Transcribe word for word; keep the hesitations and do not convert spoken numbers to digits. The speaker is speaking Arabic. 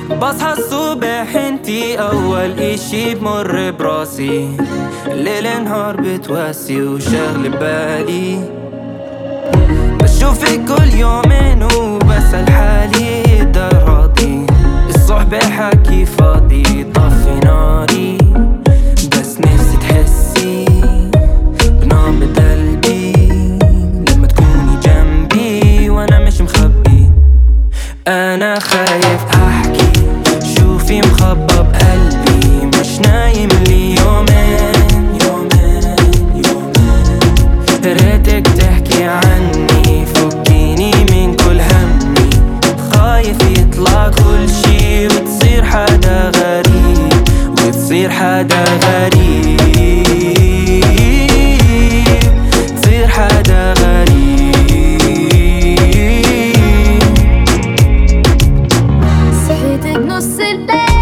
بصحى الصبح انتي اول اشي بمر براسي، ليل نهار بتواسي وشغل بالي. بشوفك كل يومين وبسأل حالي ده راضي، الصحبة حكي فاضي طفي ناري. بس نفسي تحسي بنبض قلبي لما تكوني جنبي وانا مش مخبي. انا خايف احكي شوفي مخبى بقلبي، مش نايم لي يومين يومين يومين. ريتك تحكي عني فكيني من كل همي، خايف يطلع كل شي وتصير حدا غريب وتصير حدا غريب تصير حدا غريب. صحيت بنص الليل